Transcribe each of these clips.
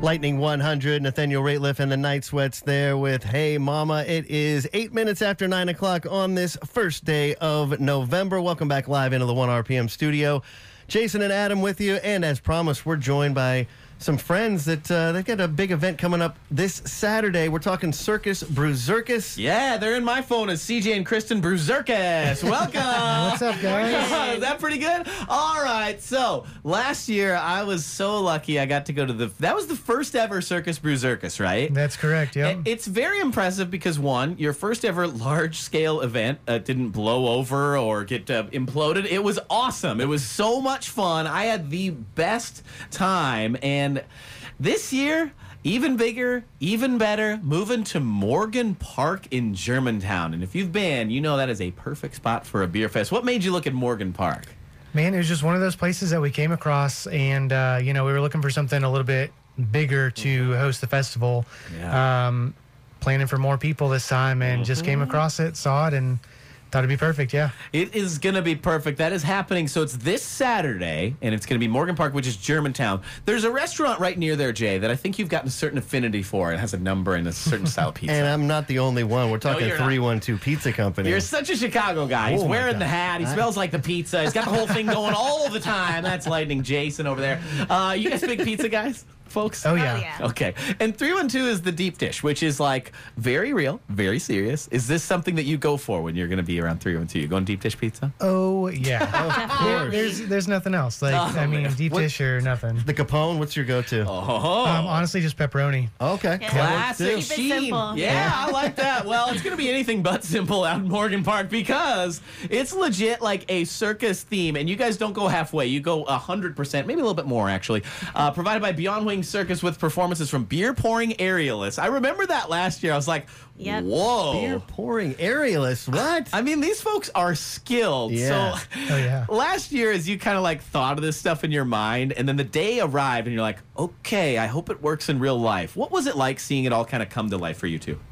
Lightning 100, Nathaniel Rateliff and the Night Sweats there with Hey Mama. It is 8 minutes after 9 o'clock on this first day of November. Welcome back live into the 1RPM studio. Jason and Adam with you, and as promised, we're joined by some friends that they've got a big event coming up this Saturday. We're talking Circus Bruzircus. Yeah, they're in my phone as CJ and Kristen Bruzircus. Welcome. What's up, guys? Is that pretty good? All right. So last year I was so lucky I got to go to that was the first ever Circus Bruzircus, right? That's correct, yeah. It's very impressive because, one, your first ever large-scale event didn't blow over or get imploded. It was awesome. It was so much fun. I had the best time, and this year, even bigger, even better, moving to Morgan Park in Germantown. And if you've been, you know that is a perfect spot for a beer fest. What made you look at Morgan Park? Man, it was just one of those places that we came across, and, we were looking for something a little bit bigger to host the festival. Yeah. Planning for more people this time, and just came across it, saw it, and thought it'd be perfect, yeah. It is going to be perfect. That is happening. So it's this Saturday, and it's going to be Morgan Park, which is Germantown. There's a restaurant right near there, Jay, that I think you've gotten a certain affinity for. It has a number and a certain style of pizza. And I'm not the only one. We're talking you're not. 312 Pizza Company. You're such a Chicago guy. He's Oh, my wearing God. the hat. He smells like the pizza. He's got the whole thing going all the time. That's Lightning Jason over there. You guys big pizza guys, folks? Oh, yeah. Okay. And 312 is the deep dish, which is like very real, very serious. Is this something that you go for when you're going to be around 312? You going deep dish pizza? Oh, yeah. Of course. There's nothing else. Deep dish or nothing. The Capone, what's your go-to? Oh. Honestly, just pepperoni. Okay. Yeah. Classic Keep it Sheen. simple. Yeah, I like that. Well, it's going to be anything but simple out in Morgan Park because it's legit like a circus theme, and you guys don't go halfway. You go 100%, maybe a little bit more, actually. Provided by Beyond Wing Circus with performances from beer pouring aerialists. I remember that last year. I was like, Yep. whoa. Beer pouring aerialist. What? I mean, these folks are skilled. Yeah. So Oh, yeah. last year, as you kind of like thought of this stuff in your mind, and then the day arrived, and you're like, okay, I hope it works in real life. What was it like seeing it all kind of come to life for you two?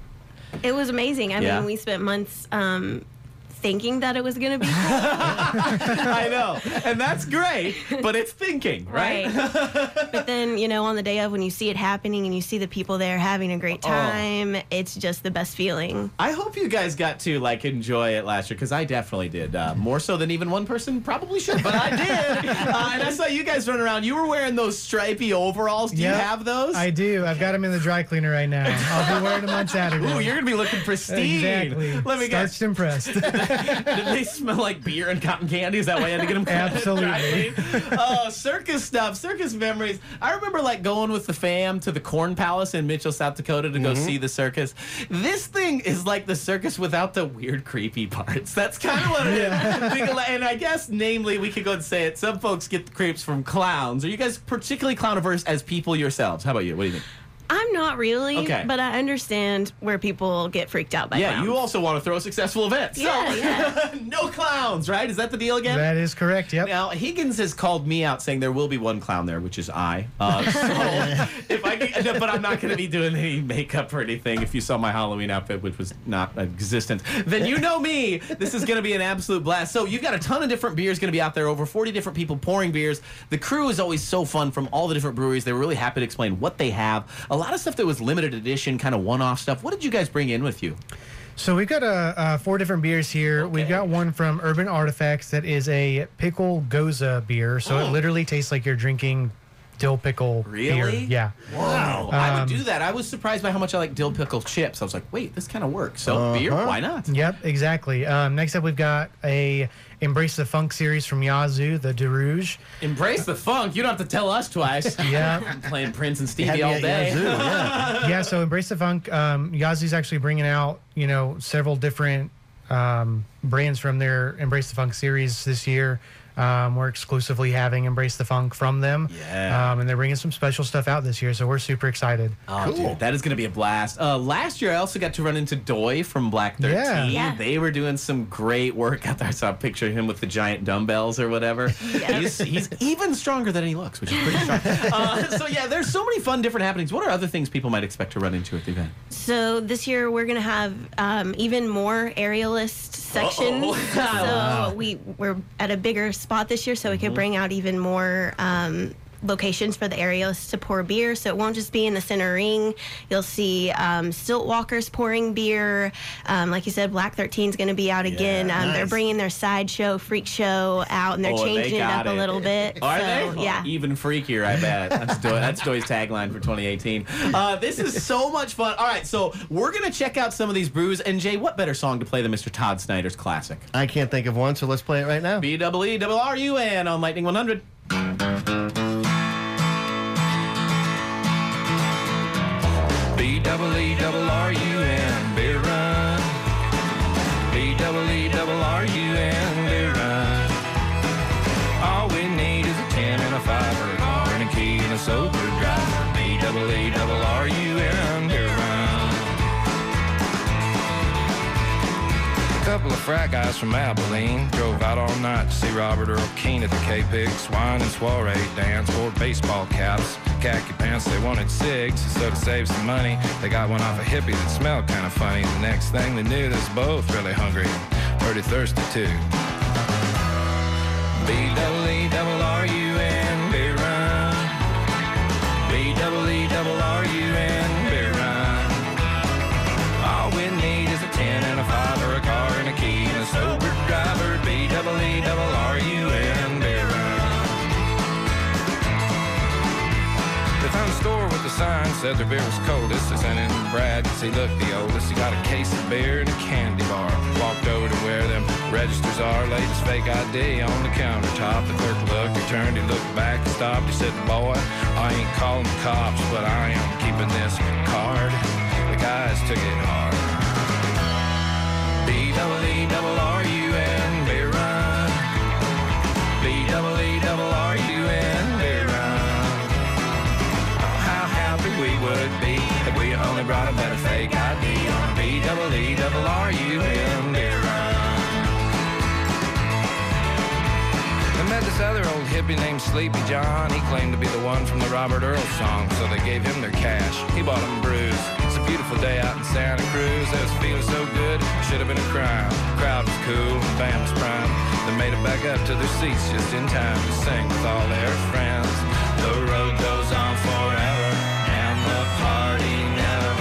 It was amazing. I Yeah. mean, we spent months thinking that it was going to be cool. I know. And that's great, but it's thinking, right? But then, on the day of when you see it happening and you see the people there having a great time, it's just the best feeling. I hope you guys got to like enjoy it last year because I definitely did. More so than even one person probably should, but I did. And I saw you guys run around. You were wearing those stripy overalls. Do you Yep, have those? I do. I've got them in the dry cleaner right now. I'll be wearing them on Saturday. Ooh, you're going to be looking pristine. Exactly. Let me guess. Starched and pressed. Did they smell like beer and cotton candy? Is that why you had to get them? Absolutely. Oh, circus stuff, circus memories. I remember like going with the fam to the Corn Palace in Mitchell, South Dakota to go see the circus. This thing is like the circus without the weird, creepy parts. That's kind of what it is. And I guess, namely, we could go and say it. Some folks get the creeps from clowns. Are you guys particularly clown-averse as people yourselves? How about you? What do you think? I'm not really, Okay. but I understand where people get freaked out by Yeah, clowns. you also want to throw a successsul event. Yeah, so, yeah. no clowns, right? Is that the deal again? That is correct, yep. Now, Higgins has called me out saying there will be one clown there, which is I. So if I can, but I'm not going to be doing any makeup or anything. If you saw my Halloween outfit, which was not existent, then you know me. This is going to be an absolute blast. So you've got a ton of different beers going to be out there, over 40 different people pouring beers. The crew is always so fun from all the different breweries. They were really happy to explain what they have. A lot of stuff that was limited edition, kind of one-off stuff. What did you guys bring in with you? So we've got 4 different beers here. Okay. We've got one from Urban Artifacts that is a pickle goza beer. So it literally tastes like you're drinking dill pickle beer. Really? Yeah. Wow. I would do that. I was surprised by how much I like dill pickle chips. I was like, wait, this kind of works. So beer, why not? Yep, exactly. Next up, we've got a Embrace the Funk series from Yazoo, the DeRouge. Embrace the funk. You don't have to tell us twice. Yeah. I'm playing Prince and Had Stevie me all at day. Yazoo, yeah. Yeah, so Embrace the Funk. Yazoo's actually bringing out, several different brands from their Embrace the Funk series this year. We're exclusively having Embrace the Funk from them. Yeah. And they're bringing some special stuff out this year, so we're super excited. Oh, Cool. dude, that is going to be a blast. Last year, I also got to run into Doy from Black 13. Yeah. Yeah. They were doing some great work out there. I saw a picture of him with the giant dumbbells or whatever. Yeah. He's even stronger than he looks, which is pretty strong. So, yeah, there's so many fun different happenings. What are other things people might expect to run into at the event? So this year we're going to have even more aerialist sections. Uh-oh. So we're at a bigger spot this year, so we could bring out even more locations for the areas to pour beer, so it won't just be in the center ring. You'll see stilt walkers pouring beer. Like you said, Black 13 is going to be out again. nice. They're bringing their sideshow freak show out, and they're changing it up a little bit. Are so, they? Yeah. Even freakier, I bet. That's Joy's tagline for 2018. This is so much fun. All right, so we're going to check out some of these brews. And Jay, what better song to play than Mr. Todd Snyder's classic? I can't think of one, so let's play it right now. BEERUN on Lightning 100. BEERUN, beer run. BEERUN, beer run. All we need is a 10 and a 5 or a car and a key and a sober driver. BEERUN, beer run. A couple of frat guys from Abilene drove out all night to see Robert Earl Keen at the K-Pix Wine and Soiree dance. Wore baseball caps, khaki pants, they wanted cigs. So to save some money, they got one off a hippie that smelled kind of funny. The next thing they knew, they was both really hungry and pretty thirsty too. BEERUN, beer run. BEERUN, beer run. All we need is a 10 and a 5 or a car and a key and a sober driver. BEERUN, beer run. They found a store with a sign, said their beer was coldest. They sent in Brad, cause he looked the oldest. He got a case of beer and a candy bar. Walked over to where them registers are, laid his fake ID on the countertop. The clerk looked, he turned, he looked back, he stopped. He said, boy, I ain't calling the cops, but I am keeping this card. The guys took it hard. BEERUN, beer run. BEERUN, beer run. Oh, how happy we would be if we only brought a better fake ID on BEERUN, beer run. They met this other old hippie named Sleepy John. He claimed to be the one from the Robert Earl song, so they gave him their cash. He bought them brews. It's a beautiful day out in Santa Cruz. They was feeling so good, should have been a crime. Crowd was cool, and band was prime. They made it back up to their seats just in time to sing with all their friends. The road goes on forever, and the party never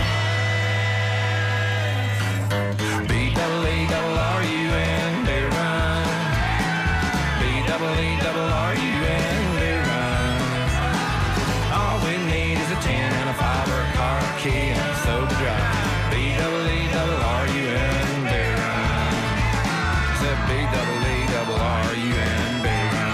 ends. BEERUN, beer run. BEERUN, beer run. All we need is a 10 and a 5 or a car, a key, and a sober drive. BEERUN, beer run. Said BEERUN, beer run.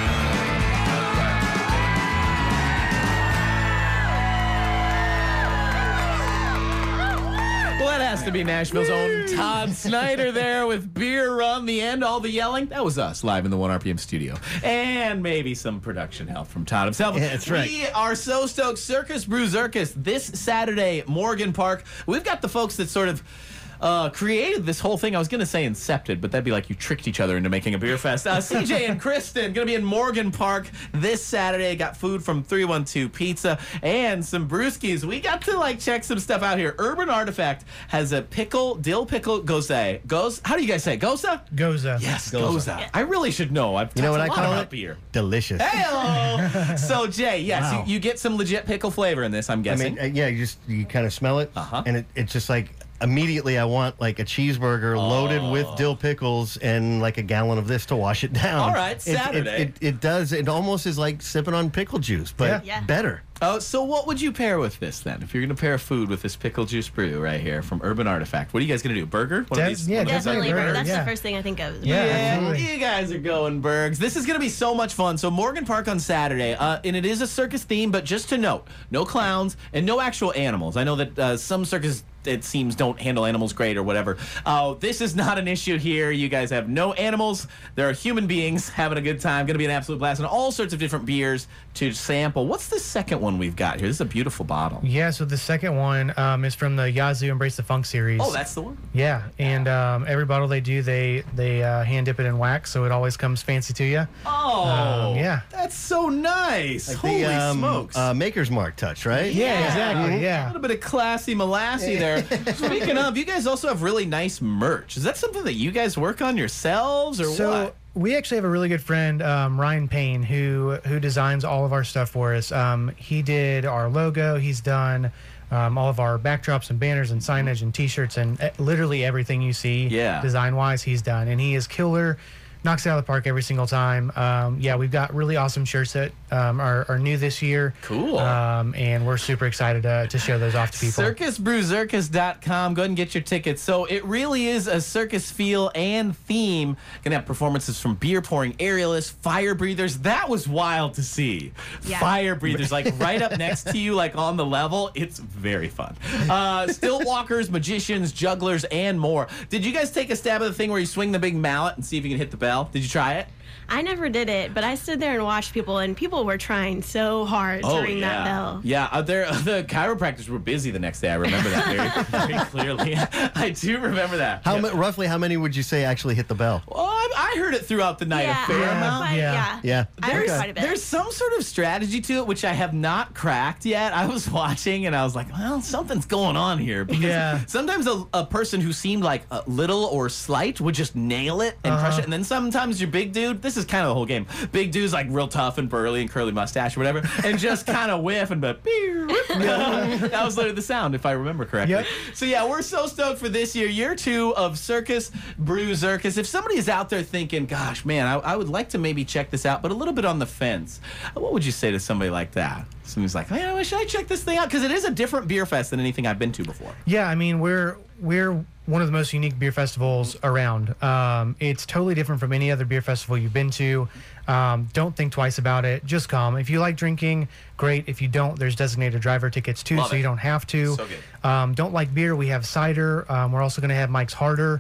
Well, that has to be Nashville's own Todd Snyder there with Beer Run, the end, all the yelling. That was us live in the 1RPM studio. And maybe some production help from Todd himself. Yeah, that's right. We are so stoked. Circus Brew Circus this Saturday, Morgan Park. We've got the folks that sort of created this whole thing. I was going to say incepted, but that'd be like you tricked each other into making a beer fest. CJ and Kristen going to be in Morgan Park this Saturday. Got food from 312 Pizza and some brewskis. We got to check some stuff out here. Urban Artifact has a dill pickle gose. How do you guys say it? Goza? Goza. Yes, Goza. I really should know. I've You know what I talked a lot call about it? beer. Delicious. Hello. So Jay, yes, Wow. you get some legit pickle flavor in this. I'm I guessing. mean, yeah, you kind of smell it, and it's just like immediately I want like a cheeseburger loaded with dill pickles and like a gallon of this to wash it down. All right, Saturday. It does. It almost is like sipping on pickle juice, but Yeah. better. Oh, so what would you pair with this then? If you're going to pair food with this pickle juice brew right here from Urban Artifact, what are you guys going to do? Burger? One of these? Yeah, one of these definitely Definitely, burger, that's yeah. the first thing I think of. is Yeah. burger. absolutely. You guys are going Bergs. This is going to be so much fun. So Morgan Park on Saturday, and it is a circus theme, but just to note, no clowns and no actual animals. I know that some circus, it seems, don't handle animals great or whatever. This is not an issue here. You guys have no animals. There are human beings having a good time. Going to be an absolute blast, and all sorts of different beers to sample. What's the second one we've got here? This is a beautiful bottle. Yeah, so the second one is from the Yazoo Embrace the Funk series. Oh, that's the one? Yeah, and every bottle they do, they hand dip it in wax, so it always comes fancy to you. Oh, yeah. That's so nice. Like Holy the smokes. Maker's Mark touch, right? Yeah, exactly. A Yeah. little bit of classy molassy there. Speaking of, you guys also have really nice merch. Is that something that you guys work on yourselves or So what? we actually have a really good friend, Ryan Payne, who designs all of our stuff for us. He did our logo. He's done all of our backdrops and banners and signage and T-shirts and literally everything you see design-wise he's done. And he is killer. Knocks it out of the park every single time. We've got really awesome shirts that are new this year. Cool. And we're super excited to show those off to people. CircusBrewZircus.com. Go ahead and get your tickets. So it really is a circus feel and theme. Going to have performances from beer pouring aerialists, fire breathers. That was wild to see. Yeah. Fire breathers, like right up next to you, like on the level. It's very fun. Stilt walkers, magicians, jugglers, and more. Did you guys take a stab at the thing where you swing the big mallet and see if you can hit the bell? Did you try it? I never did it, but I stood there and watched people, and people were trying so hard to ring that bell. Yeah, the chiropractors were busy the next day. I remember that very clearly. I do remember that. Roughly how many would you say actually hit the bell? Well, I heard it throughout the night a fair amount. Yeah. I heard quite a bit. There's some sort of strategy to it, which I have not cracked yet. I was watching, and I was like, well, something's going on here. Because sometimes a person who seemed like little or slight would just nail it and crush it. And then sometimes your big dude, this is kind of the whole game. Big dude's like real tough and burly and curly mustache or whatever, and just kind of whiff and that was literally the sound, if I remember correctly. Yep. So yeah, we're so stoked for this year 2 of Circus Brew Zircus. If somebody is out there thinking, gosh, man, I would like to maybe check this out, but a little bit on the fence, what would you say to somebody like that? Somebody's like, man, should I check this thing out? Because it is a different beer fest than anything I've been to before. Yeah, I mean, we're one of the most unique beer festivals around. It's totally different from any other beer festival you've been to. Don't think twice about it. Just come. If you like drinking, great. If you don't, there's designated driver tickets too, so you don't have to. So good. Don't like beer, we have cider. We're also going to have Mike's Harder.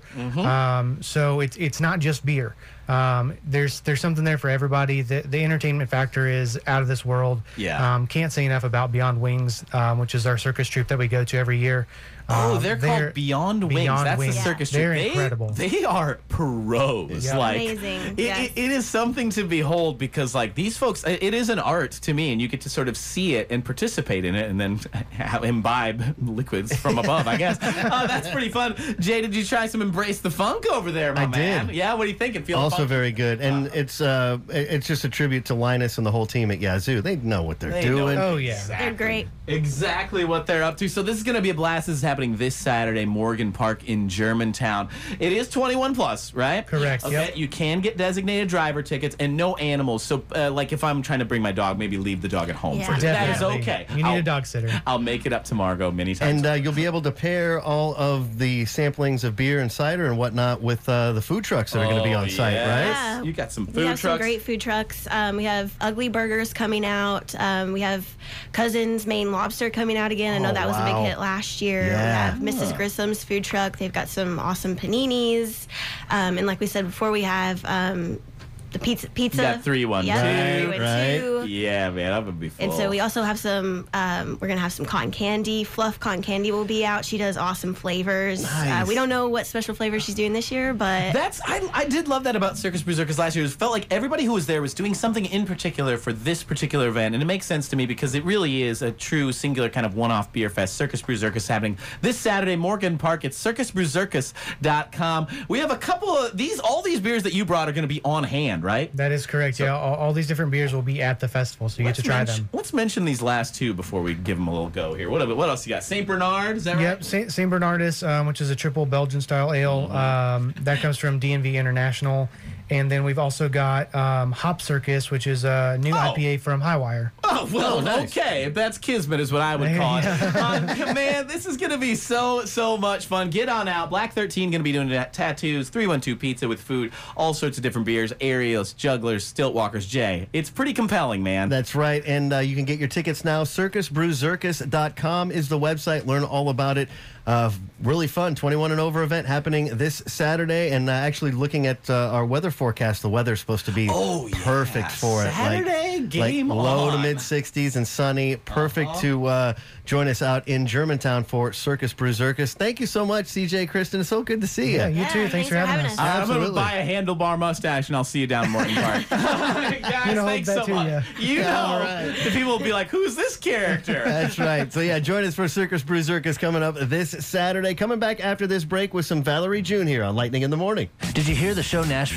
So it's not just beer. There's something there for everybody. The entertainment factor is out of this world. Yeah. Can't say enough about Beyond Wings, which is our circus troupe that we go to every year. They're called Beyond Wings. That's the circus troupe. They're incredible. They are pros. Yeah. Like, amazing. It is something to behold because, like, these folks, it is an art to me, and you get to sort of see it and participate in it and then imbibe liquids from above, I guess. That's pretty fun. Jay, did you try some Embrace the Funk over there, my man? Did. Yeah, what are you thinking? Feel Also very good. And it's just a tribute to Linus and the whole team at Yazoo. They know what they're doing. Oh, yeah. Exactly. They're great. Exactly what they're up to. So this is going to be a blast. This is happening this Saturday, Morgan Park in Germantown. It is 21 plus, right? Correct. Okay. Yep. You can get designated driver tickets and no animals. So, like, if I'm trying to bring my dog, maybe leave the dog at home for that is Definitely. okay. You need a dog sitter. I'll make it up to Margot many times. And you'll be able to pair all of the samplings of beer and cider and whatnot with the food trucks that are going to be on site, right? Yeah. You got some food We have trucks. some great food trucks. We have Ugly Burgers coming out. We have Cousins Maine Lobster coming out again. I know that was a big hit last year. Yeah. We have Mrs. Grissom's food truck. They've got some awesome paninis. And like we said before, we have the pizza. You got 3-1-2. Yeah, 3-1-2. Yeah, man, I'm going to be full. And so we also have some, we're going to have some cotton candy. Fluff Cotton Candy will be out. She does awesome flavors. Nice. We don't know what special flavor she's doing this year, but... I did love that about Circus Brew Zircus last year. It felt like everybody who was there was doing something in particular for this particular event. And it makes sense to me because it really is a true singular kind of one-off beer fest. Circus Brew Zircus happening this Saturday, Morgan Park at CircusBrewZircus.com. We have a couple of all these beers that you brought are going to be on hand, right? That is correct. Yeah, all these different beers will be at the festival, so you get to try them. Let's mention these last two before we give them a little go here. What else you got? St. Bernard, is that right? Yep, St. Bernardus, which is a triple Belgian style ale. That comes from DNV International. And then we've also got Hop Circus, which is a new IPA from Highwire. Oh, well, nice. Okay. That's Kismet is what I would call it. Man, this is going to be so much fun. Get on out. Black 13 going to be doing tattoos, 312 pizza with food, all sorts of different beers, aerials, jugglers, stilt walkers. Jay, it's pretty compelling, man. That's right. And you can get your tickets now. CircusBrewZircus.com is the website. Learn all about it. Really fun 21 and over event happening this Saturday. And actually looking at our weather forecast, the weather's supposed to be perfect for it. Saturday, game low on. to mid 60s and sunny. Perfect to join us out in Germantown for Circus Brew Zircus. Thank you so much, CJ, Kristen. It's so good to see you. Yeah, you too. Thanks for having us. I'm going to Absolutely. buy a handlebar mustache and I'll see you down in Morton Park. Guys, thanks so much. You know, all right. the people will be like, who's this character? That's right. So, yeah, join us for Circus Brew Zircus coming up this Saturday. Coming back after this break with some Valerie June here on Lightning in the Morning. Did you hear the show Nashville?